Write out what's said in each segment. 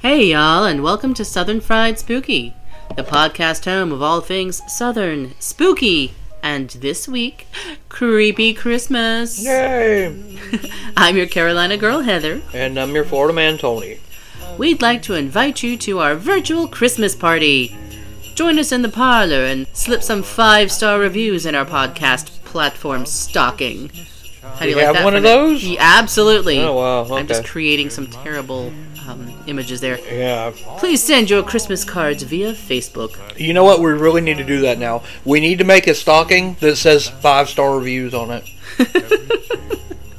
Hey y'all, and welcome to Southern Fried Spooky, the podcast home of all things Southern, spooky, and this week, creepy Christmas. Yay! I'm your Carolina girl, Heather. And I'm your Florida man, Tony. We'd like to invite you to our virtual Christmas party. Join us in the parlor and slip some 5-star reviews in our podcast platform stocking. How do you like have that one of those? Yeah, absolutely. Oh, wow. Okay. I'm just creating some terrible images there. Yeah. Please send your Christmas cards via Facebook. You know what? We really need to do that now. We need to make a stocking that says 5-star reviews on it.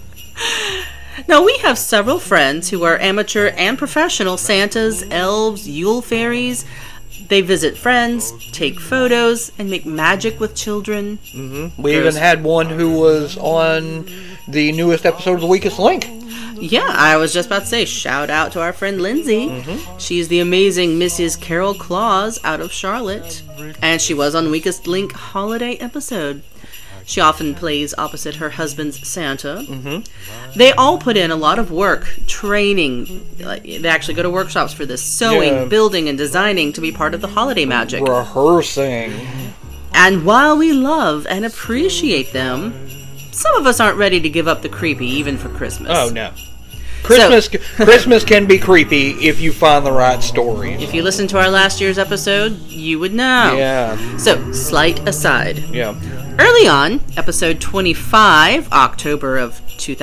Now, we have several friends who are amateur and professional Santas, elves, Yule fairies. They visit friends, take photos, and make magic with children. Mm-hmm. We even had one who was on the newest episode of The Weakest Link. Yeah, I was just about to say, shout out to our friend Lindsay. Mm-hmm. She's the amazing Mrs. Carol Claus out of Charlotte. And she was on Weakest Link holiday episode. She often plays opposite her husband's Santa. Mm-hmm. They all put in a lot of work, training. They actually go to workshops for this, sewing, building, and designing to be part of the holiday magic. Rehearsing. And while we love and appreciate them, some of us aren't ready to give up the creepy even for Christmas. Oh, no. Christmas can be creepy if you find the right stories. If you listened to our last year's episode, you would know. Yeah. So, slight aside. Yeah. Early on, episode 25, October of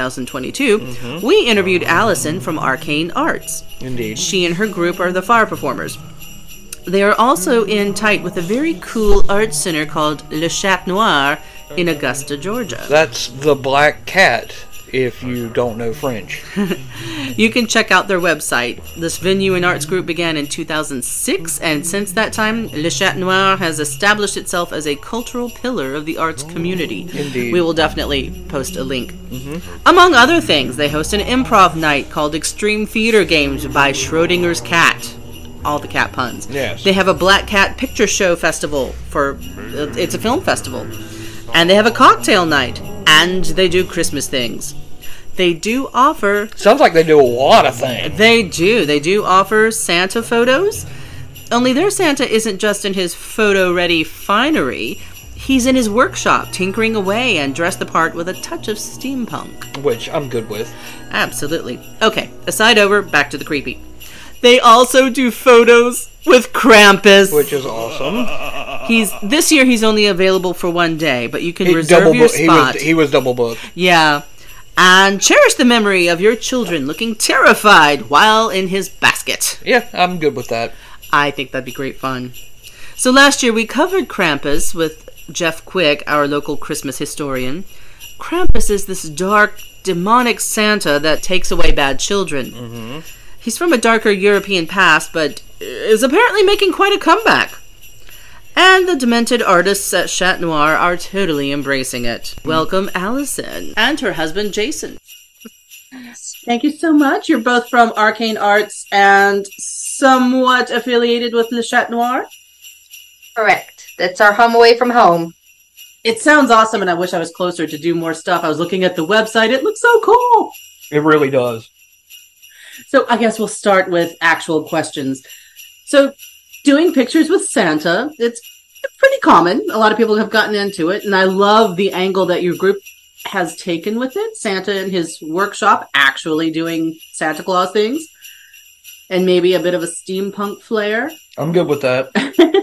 2022, we interviewed Allison from Arcane Arts. Indeed. She and her group are the fire performers. They are also in tight with a very cool art center called Le Chat Noir in Augusta, Georgia. That's the Black Cat, if you don't know French. You can check out their website. This venue and arts group began in 2006, and since that time, Le Chat Noir has established itself as a cultural pillar of the arts community. Indeed. We will definitely post a link. Among other things, they host an improv night called Extreme Theater Games by Schrodinger's Cat. All the cat puns. Yes. They have a Black Cat Picture Show festival it's a film festival. And they have a cocktail night. And they do Christmas things. They do offer... Sounds like they do a lot of things. They do. They do offer Santa photos. Only their Santa isn't just in his photo-ready finery. He's in his workshop, tinkering away and dressed the part with a touch of steampunk. Which I'm good with. Absolutely. Okay, aside over, back to the creepy. They also do photos with Krampus. Which is awesome. This year he's only available for one day, but you can reserve your spot. He was double booked. Yeah. And cherish the memory of your children looking terrified while in his basket. Yeah, I'm good with that. I think that'd be great fun. So last year we covered Krampus with Jeff Quick, our local Christmas historian. Krampus is this dark, demonic Santa that takes away bad children. Mm-hmm. He's from a darker European past, but is apparently making quite a comeback. And the demented artists at Chat Noir are totally embracing it. Welcome, Allison, and her husband, Jason. Thank you so much. You're both from Arcane Arts and somewhat affiliated with Le Chat Noir? Correct. That's our home away from home. It sounds awesome, and I wish I was closer to do more stuff. I was looking at the website. It looks so cool. It really does. So I guess we'll start with actual questions. So doing pictures with Santa, it's pretty common. A lot of people have gotten into it, and I love the angle that your group has taken with it. Santa in his workshop actually doing Santa Claus things, and maybe a bit of a steampunk flair. I'm good with that.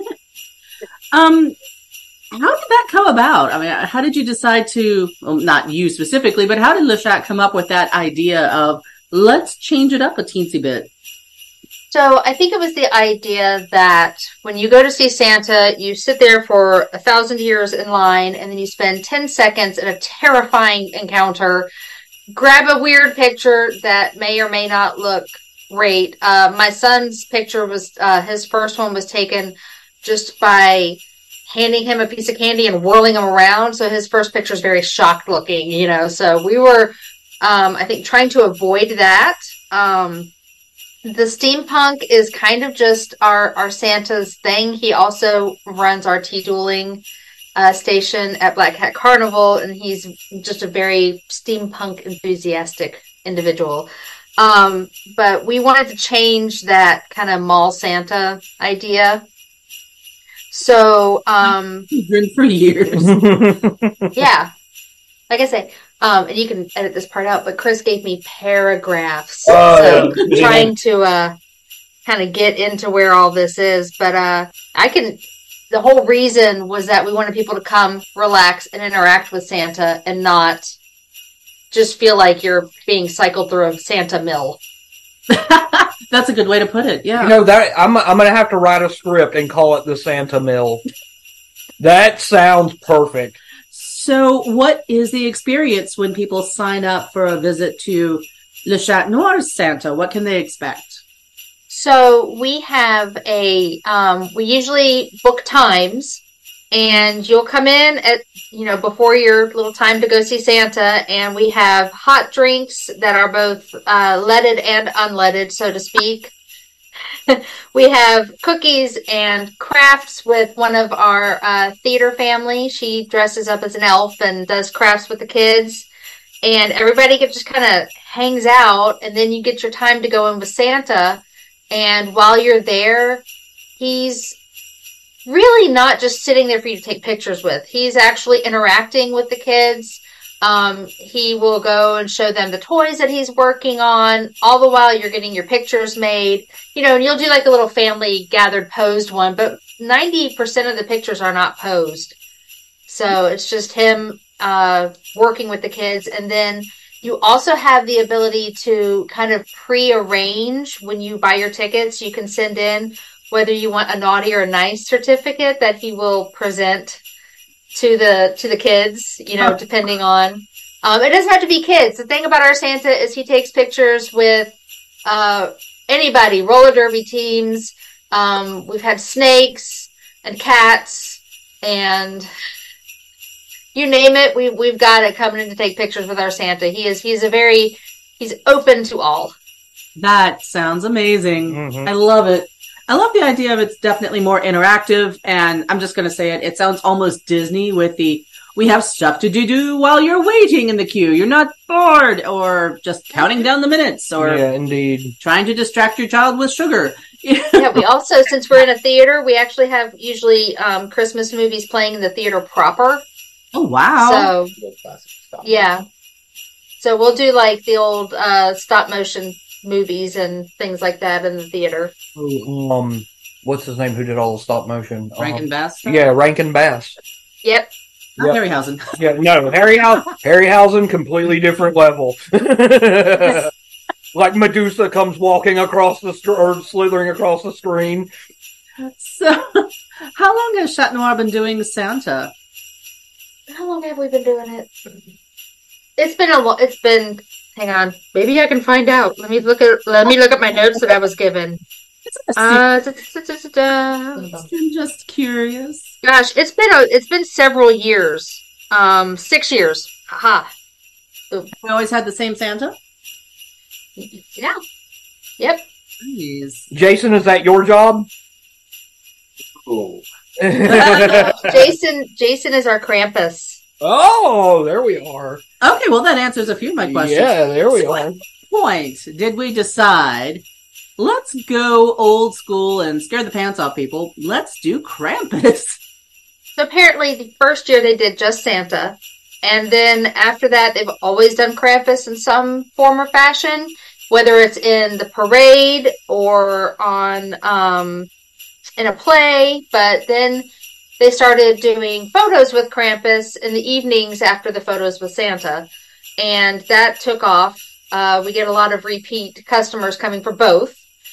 How did that come about? I mean, how did you decide to, well, not you specifically, but how did Le Chat come up with that idea of, let's change it up a teensy bit? So I think it was the idea that when you go to see Santa, you sit there for 1,000 years in line, and then you spend 10 seconds in a terrifying encounter, grab a weird picture that may or may not look great. My son's picture was, his first one was taken just by handing him a piece of candy and whirling him around. So his first picture is very shocked looking, so we were, I think, trying to avoid that. The steampunk is kind of just our Santa's thing. He also runs our tea dueling station at Black Cat Carnival, and he's just a very steampunk enthusiastic individual. But we wanted to change that kind of mall Santa idea. So, Been for years. yeah, like I said, and you can edit this part out, but Chris gave me paragraphs. Oh, So yeah. I'm trying to kind of get into where all this is. But the whole reason was that we wanted people to come, relax, and interact with Santa and not just feel like you're being cycled through a Santa mill. That's a good way to put it. Yeah. You know that I'm gonna have to write a script and call it the Santa Mill. That sounds perfect. So, what is the experience when people sign up for a visit to Le Chat Noir Santa? What can they expect? So we have we usually book times, and you'll come in at, before your little time to go see Santa, and we have hot drinks that are both leaded and unleaded, so to speak. We have cookies and crafts with one of our theater family. She dresses up as an elf and does crafts with the kids. And everybody just kind of hangs out, and then you get your time to go in with Santa. And while you're there, he's really not just sitting there for you to take pictures with. He's actually interacting with the kids. He will go and show them the toys that he's working on. All the while you're getting your pictures made. And you'll do like a little family gathered posed one, but 90% of the pictures are not posed. So it's just him working with the kids. And then you also have the ability to kind of pre-arrange when you buy your tickets. You can send in whether you want a naughty or a nice certificate that he will present to the kids, depending on. It doesn't have to be kids. The thing about our Santa is he takes pictures with anybody, roller derby teams. We've had snakes and cats and you name it. We've got it coming in to take pictures with our Santa. He's open to all. That sounds amazing. Mm-hmm. I love it. I love the idea of it's definitely more interactive, and I'm just going to say it. It sounds almost Disney with we have stuff to do while you're waiting in the queue. You're not bored, or just counting down the minutes, or Yeah, indeed. trying to distract your child with sugar. Yeah, we also, since we're in a theater, we actually have usually Christmas movies playing in the theater proper. Oh, wow. So, yeah. So we'll do like the old stop motion movies and things like that in the theater. What's his name? Who did all the stop motion? Rankin Bass? Yeah, Rankin Bass. Yep. Not Harryhausen. Yeah, no, Harryhausen, completely different level. Like Medusa comes walking across the or slithering across the screen. So, how long has Chat Noir been doing Santa? How long have we been doing it? It's been. Hang on. Maybe I can find out. Let me look at my notes that I was given. I'm just curious. Gosh, it's been several years. 6 years. Aha. We always had the same Santa? Yeah. Yep. Jeez. Jason, is that your job? Cool. Jason is our Krampus. Oh, there we are. Okay, well, that answers a few of my questions. Yeah, there we So are. at what point did we decide, let's go old school and scare the pants off people? Let's do Krampus. So apparently the first year they did just Santa. And then after that, they've always done Krampus in some form or fashion, whether it's in the parade or on in a play. But then they started doing photos with Krampus in the evenings after the photos with Santa. And that took off. We get a lot of repeat customers coming for both.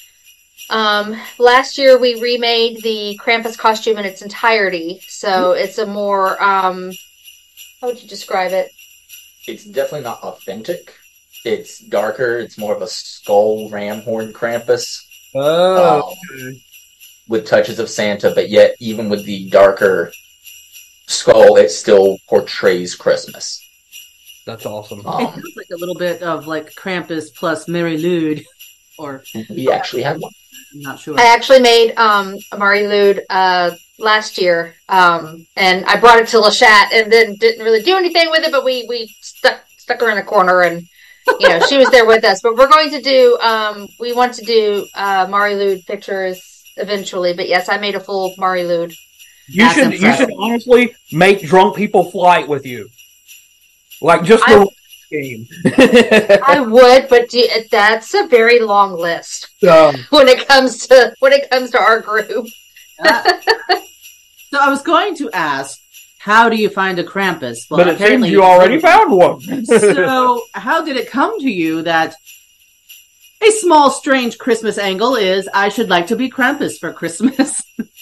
Last year we remade the Krampus costume in its entirety. So it's a more, how would you describe it? It's definitely not authentic. It's darker. It's more of a skull ram horn Krampus. Oh, With touches of Santa, but yet even with the darker skull, it still portrays Christmas. that's awesome. It sounds like a little bit of like Krampus plus Mary Lude. Or, We actually have one. I'm not sure. I actually made Amari Lude last year, and I brought it to Le Chat and then didn't really do anything with it, but we stuck her in a corner and She was there with us. But we're going to do, we want to do Mari Lwyd pictures eventually. But yes, I made a full Mari Lwyd. You should honestly make drunk people flight with you. Like just the game. I would, but that's a very long list when it comes to our group. So I was going to ask, how do you find a Krampus? Well, but it seems you already found one. So how did it come to you that a small, strange Christmas angle is, I should like to be Krampus for Christmas?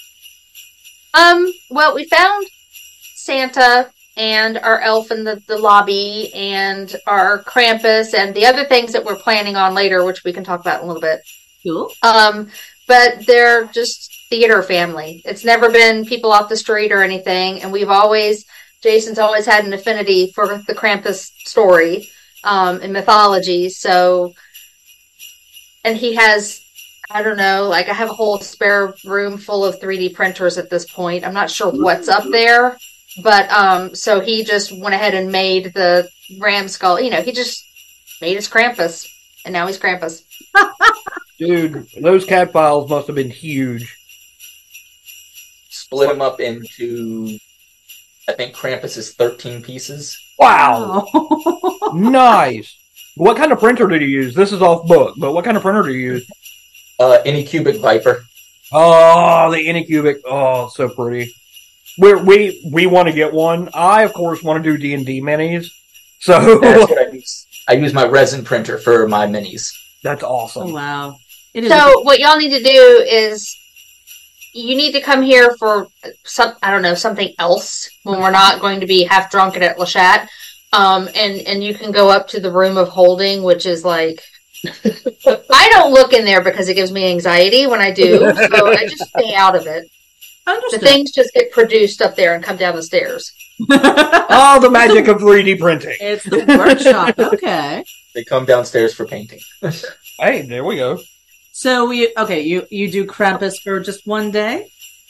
Well, we found Santa and our elf in the lobby and our Krampus and the other things that we're planning on later, which we can talk about in a little bit. Cool. But they're just theater family. It's never been people off the street or anything. And Jason's always had an affinity for the Krampus story, in mythology. So, and he has, I don't know, I have a whole spare room full of 3D printers at this point. I'm not sure what's up there, but, so he just went ahead and made the ram skull. He just made his Krampus, and now he's Krampus. Dude, those cat files must have been huge. Split them up into, I think Krampus is 13 pieces. Wow. Nice. What kind of printer did you use? This is off book, but what kind of printer do you use? Anycubic Viper. Oh, the Anycubic. Oh, so pretty. We want to get one. I, of course, want to do D&D minis. So that's what I use. I use my resin printer for my minis. That's awesome. Oh, wow. What y'all need to do is you need to come here for something else when we're not going to be half drunk at Lachat. And you can go up to the room of holding, which is like, I don't look in there because it gives me anxiety when I do, so I just stay out of it. Understood. The things just get produced up there and come down the stairs. Oh, the magic of 3D printing. It's the workshop. Okay. They come downstairs for painting. Hey, there we go. So you do Krampus for just one day?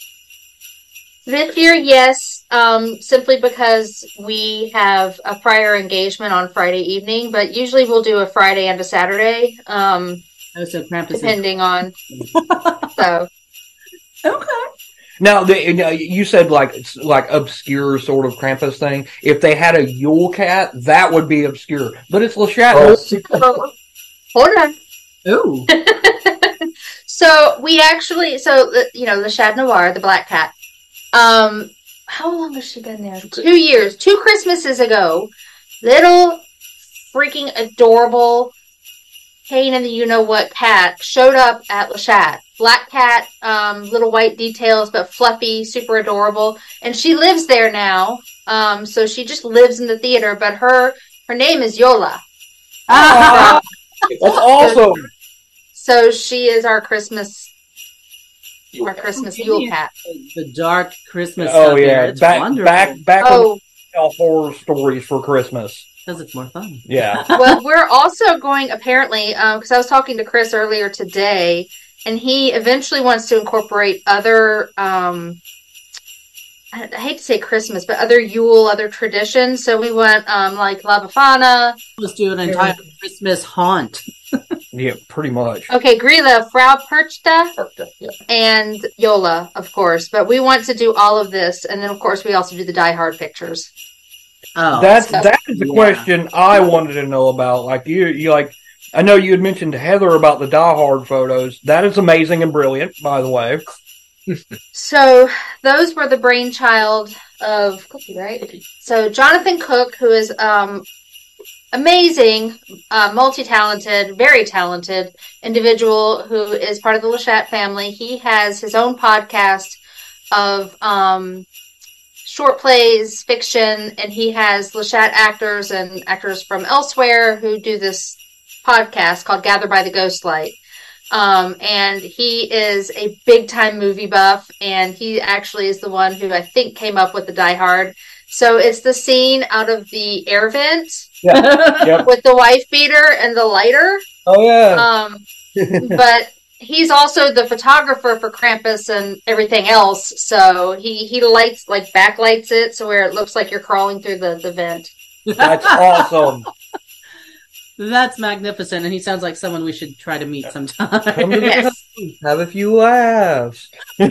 This year, yes, simply because we have a prior engagement on Friday evening, but usually we'll do a Friday and a Saturday, so Krampus depending on. So. Okay. Now, you said like obscure sort of Krampus thing. If they had a Yule Cat, that would be obscure. But it's Lachat. Oh. Hold on. Ooh. So we actually, the Chat Noir, the black cat. How long has she been there? 2 years. 2 Christmases ago, little freaking adorable pain in the you-know-what cat showed up at Lachat. Black cat, little white details, but fluffy, super adorable. And she lives there now. So she just lives in the theater, but her name is Yola. That's awesome. So she is our Christmas Yule cat. The dark Christmas Oh stuff yeah, there. It's wonderful. back when we tell horror stories for Christmas. Because it's more fun. Yeah. Well, we're also going, apparently, because I was talking to Chris earlier today, and he eventually wants to incorporate other, I hate to say Christmas, but other Yule, other traditions. So we went, like La Befana. Let's do an entire Christmas haunt. Yeah, pretty much. Okay, Grilla, Frau Perchta, Yeah. and Yola, of course. But we want to do all of this, and then, of course, we also do the Die Hard pictures. Oh, that is the question I wanted to know about. Like you like, I know you had mentioned to Heather about the Die Hard photos. That is amazing and brilliant, by the way. So those were the brainchild of Cookie, right? So Jonathan Cook, who is amazing, multi-talented, very talented individual who is part of the Lachat family. He has his own podcast of short plays, fiction, and he has Lachat actors and actors from elsewhere who do this podcast called Gather by the Ghostlight. And he is a big time movie buff, and he actually is the one who I think came up with the Die Hard. So it's the scene out of the air vent with the wife beater and the lighter. Oh yeah. But he's also the photographer for Krampus and everything else. So he lights, like backlights it so where it looks like you're crawling through the vent. That's awesome. That's magnificent, and he sounds like someone we should try to meet sometime. Come to the Yes. house, have a few laughs.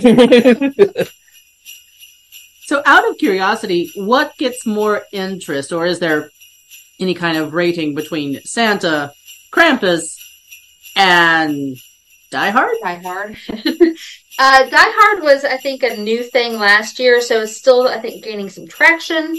So, out of curiosity, what gets more interest, or is there any kind of rating between Santa, Krampus, and Die Hard? Die Hard. Die Hard was, I think, a new thing last year, so it's still, I think, gaining some traction.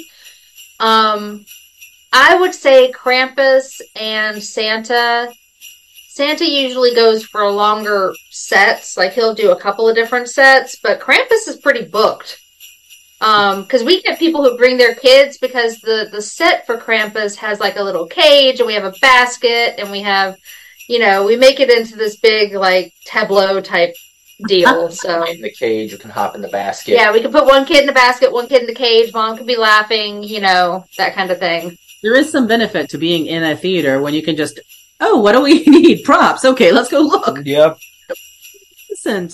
I would say Krampus and Santa. Santa usually goes for longer sets, like he'll do a couple of different sets, but Krampus is pretty booked. Because we get people who bring their kids because the set for Krampus has like a little cage and we have a basket and we have, we make it into this big like tableau type deal. So In the cage, you can hop in the basket. yeah, we can put one kid in the basket, one kid in the cage, mom can be laughing, that kind of thing. There is some benefit to being in a theater when you can just, oh, what do we need? Props. Okay, let's go look. Yep. Listen.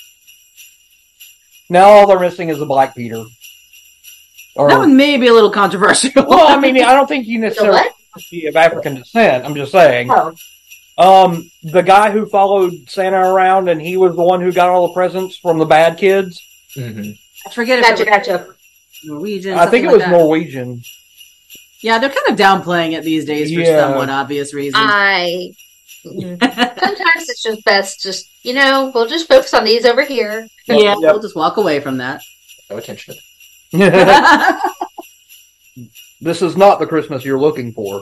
Now all they're missing is a Black Peter. Or, That one may be a little controversial. well, I mean, I don't think you The necessarily what? have to be of African descent. I'm just saying. Oh, The guy who followed Santa around and he was the one who got all the presents from the bad kids. hmm I forget if it gotcha. was Norwegian. I think it something was like that. Norwegian. Yeah, they're kind of downplaying it these days for Yeah. somewhat obvious reasons. Sometimes it's just best, we'll just focus on these over here. Yeah, Yep. we'll just walk away from that. No attention. This is not the Christmas you're looking for.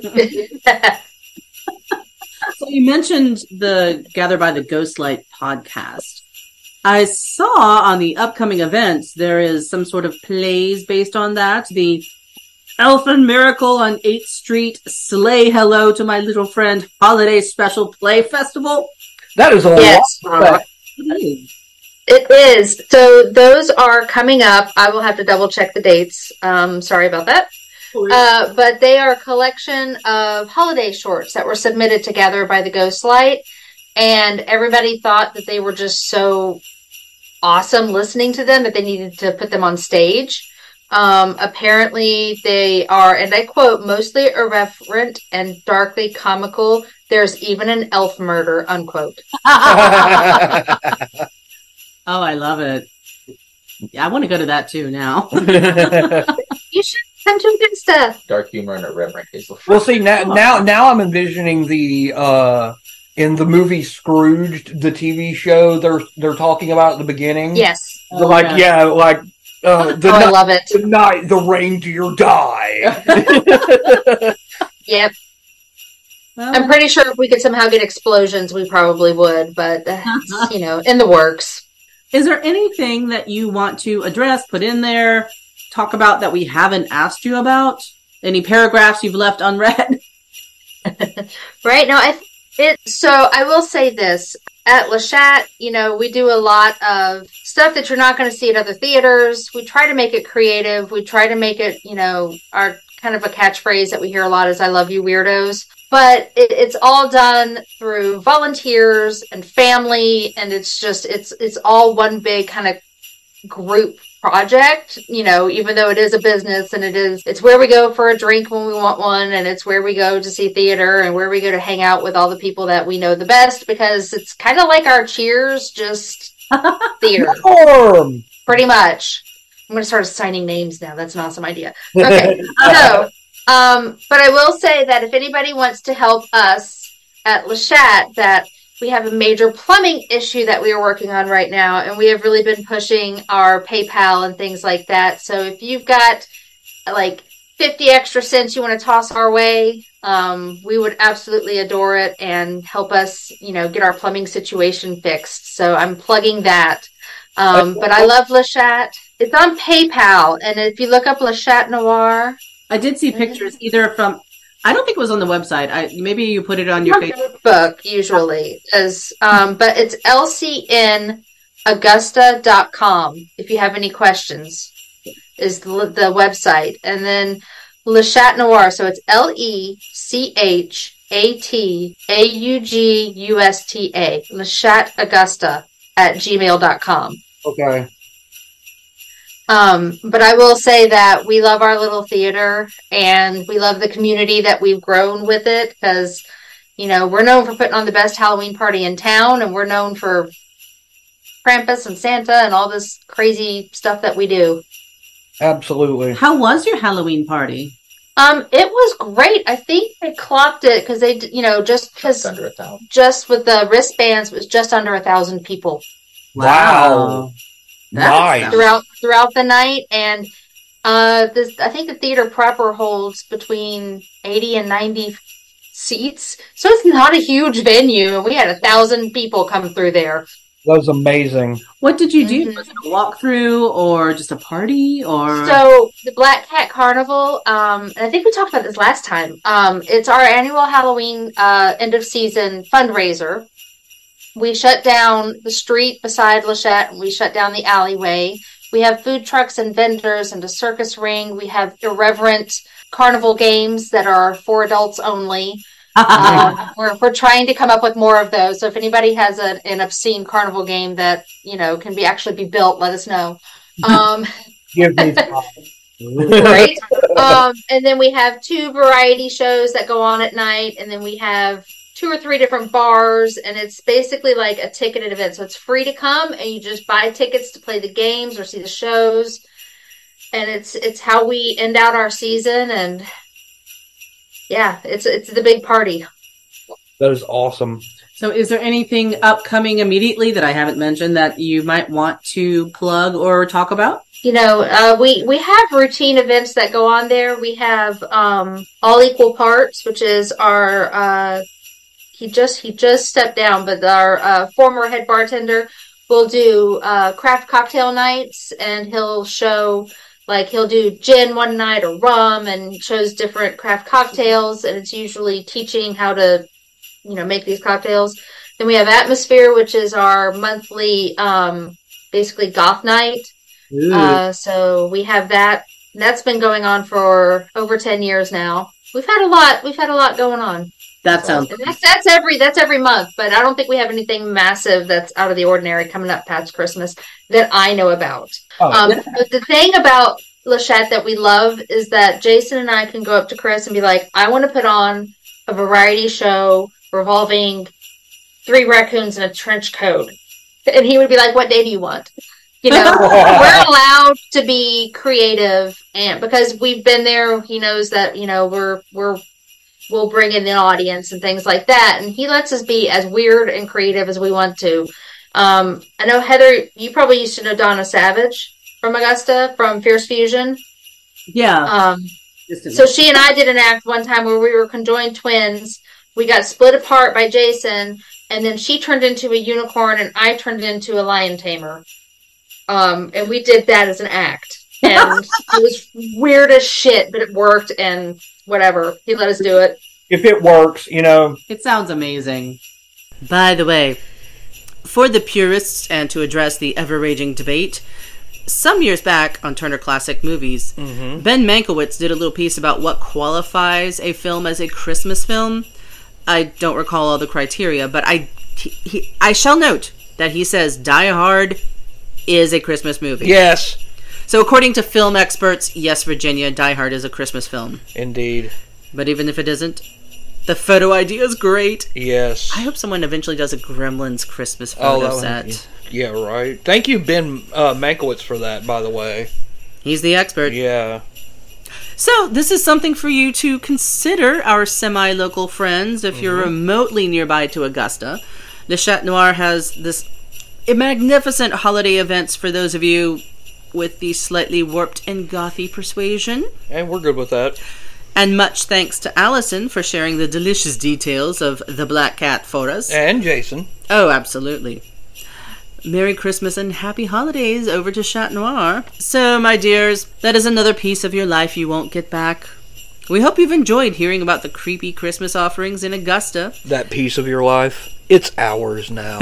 So you mentioned the Gather by the Ghostlight podcast. I saw on the upcoming events there is some sort of plays based on that. The Elfin Miracle on 8th Street Slay Hello to My Little Friend Holiday Special Play Festival. That is a Yes. lot. It is. So those are coming up. I will have to double check the dates. Sorry about that. But they are a collection of holiday shorts that were submitted together by the Ghostlight. And everybody thought that they were just so awesome listening to them that they needed to put them on stage. Apparently they are, and I quote, mostly irreverent and darkly comical. There's even an elf murder, unquote. Oh, I love it. Yeah, I want to go to that too now. You should come to Augusta. Dark humor and irreverent Hazel. Well, see now I'm envisioning the in the movie Scrooged, the TV show they're talking about at the beginning. Yes. They're like yeah. the I night, love it. the night the reindeer die. Yep. Well, I'm pretty sure if we could somehow get explosions, we probably would, but that's, in the works. is there anything that you want to address, put in there, talk about that we haven't asked you about? Any paragraphs you've left unread? Right now, so I will say this. At Le Chat, we do a lot of stuff that you're not going to see at other theaters. We try to make it creative. We try to make it, our kind of a catchphrase that we hear a lot is, I love you, weirdos. But it's all done through volunteers and family, and it's all one big kind of group project, even though it is a business and it's where we go for a drink when we want one, and it's where we go to see theater and where we go to hang out with all the people that we know the best, because it's kind of like our Cheers, just theater, Norm! pretty much. I'm going to start assigning names now. That's an awesome idea. Okay. So, but I will say that if anybody wants to help us at Le Chat, that we have a major plumbing issue that we are working on right now, and we have really been pushing our PayPal and things like that. So if you've got like 50 extra cents you want to toss our way, we would absolutely adore it and help us, get our plumbing situation fixed. So I'm plugging that. But I love Le Chat. It's on PayPal, and if you look up Le Chat Noir, I did see pictures either from, I don't think it was on the website. Maybe you put it on your Facebook. book usually but it's lcnaugusta.com if you have any questions is the website, and then Le Chat Noir, so it's LeChatAugusta Le Chat Augusta at gmail.com. Okay. But I will say that we love our little theater, and we love the community that we've grown with it, because, we're known for putting on the best Halloween party in town, and we're known for Krampus and Santa and all this crazy stuff that we do. Absolutely. How was your Halloween party? It was great. I think they clocked it because they, Just under 1,000. just with the wristbands, it was just under 1,000 people. Wow. Nice. throughout the night, and I think the theater proper holds between 80 and 90 seats, so it's not a huge venue. We had 1,000 people come through there. That was amazing. What did you do? Was it a walkthrough or just a party? Or So the Black Cat Carnival, and I think we talked about this last time. It's our annual Halloween end of season fundraiser. We shut down the street beside Lachette, and we shut down the alleyway. We have food trucks and vendors and a circus ring. We have irreverent carnival games that are for adults only. We're trying to come up with more of those. So if anybody has an obscene carnival game that, can be built, let us know. Give me time. Great. And then we have 2 variety shows that go on at night, and then we have 2 or 3 different bars, and it's basically like a ticketed event. So it's free to come, and you just buy tickets to play the games or see the shows. And it's how we end out our season, and yeah, it's the big party. That is awesome. So is there anything upcoming immediately that I haven't mentioned that you might want to plug or talk about? We have routine events that go on there. We have All Equal Parts, which is our he just stepped down, but our former head bartender will do craft cocktail nights, and he'll show, he'll do gin one night or rum, and shows different craft cocktails, and it's usually teaching how to, make these cocktails. Then we have Atmosphere, which is our monthly, basically goth night. So we have that. That's been going on for over 10 years now. We've had a lot going on. That sounds. And that's every month, but I don't think we have anything massive that's out of the ordinary coming up past Christmas that I know about. But the thing about Lachette that we love is that Jason and I can go up to Chris and be like, I want to put on a variety show revolving 3 raccoons in a trench coat. And he would be like, what day do you want? We're allowed to be creative, and because we've been there, he knows that, we'll bring in the audience and things like that. And he lets us be as weird and creative as we want to. I know, Heather, you probably used to know Donna Savage from Augusta, from Fierce Fusion. Yeah. So she and I did an act one time where we were conjoined twins. We got split apart by Jason, and then she turned into a unicorn and I turned into a lion tamer. And we did that as an act. And it was weird as shit, but it worked, and whatever. He let us do it. If it works, It sounds amazing. By the way, for the purists and to address the ever-raging debate, some years back on Turner Classic Movies, Ben Mankiewicz did a little piece about what qualifies a film as a Christmas film. I don't recall all the criteria, but I shall note that he says Die Hard is a Christmas movie. Yes. So according to film experts, yes, Virginia, Die Hard is a Christmas film. Indeed. But even if it isn't, the photo idea is great. Yes. I hope someone eventually does a Gremlins Christmas photo set. Yeah, right. Thank you, Ben Mankiewicz, for that, by the way. He's the expert. Yeah. So, this is something for you to consider, our semi-local friends, if you're remotely nearby to Augusta. Le Chat Noir has this magnificent holiday events for those of you with the slightly warped and gothy persuasion. And we're good with that. And much thanks to Allison for sharing the delicious details of the Black Cat for us. And Jason. Oh, absolutely. Merry Christmas and happy holidays over to Chat Noir. So, my dears, that is another piece of your life you won't get back. We hope you've enjoyed hearing about the creepy Christmas offerings in Augusta. That piece of your life, it's ours now.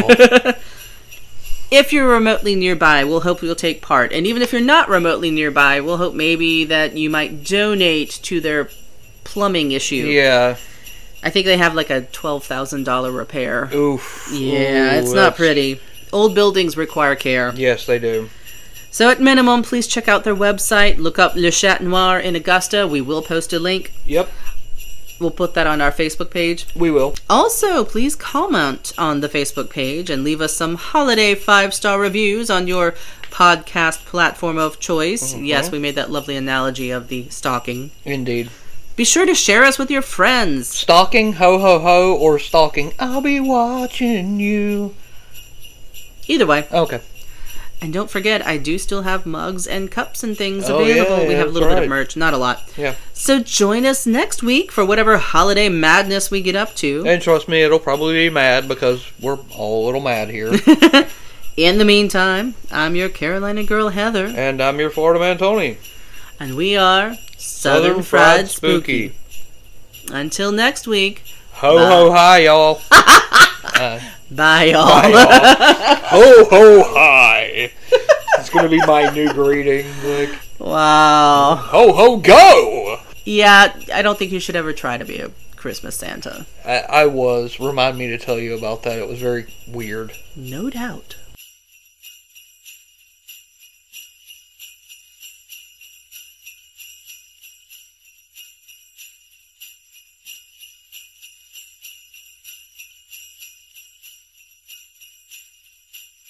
If you're remotely nearby, we'll hope you'll take part. And even if you're not remotely nearby, we'll hope maybe that you might donate to their plumbing issue. Yeah. I think they have like a $12,000 repair. Oof. Yeah, it's not pretty. Old buildings require care. Yes, they do. So at minimum, please check out their website. Look up Le Chat Noir in Augusta. We will post a link. Yep, We'll put that on our Facebook page. we will. Also, please comment on the Facebook page and leave us some holiday 5-star reviews on your podcast platform of choice. Yes, we made that lovely analogy of the stocking. Indeed. Be sure to share us with your friends. Stalking, ho ho ho, or stalking, I'll be watching you. Either way. Okay. And don't forget, I do still have mugs and cups and things Oh, available. yeah, We have a that's little bit right. of merch, not a lot. Yeah. So join us next week for whatever holiday madness we get up to. And trust me, it'll probably be mad because we're all a little mad here. In the meantime, I'm your Carolina girl, Heather. And I'm your Florida man, Tony. And we are Southern Fried Spooky. Until next week, Ho ho hi, y'all. bye y'all. Bye, y'all. Ho ho hi. It's gonna be my new greeting. Like, Wow. ho ho go. Yeah, I don't think you should ever try to be a Christmas Santa. I was. Remind me to tell you about that. It was very weird. No doubt.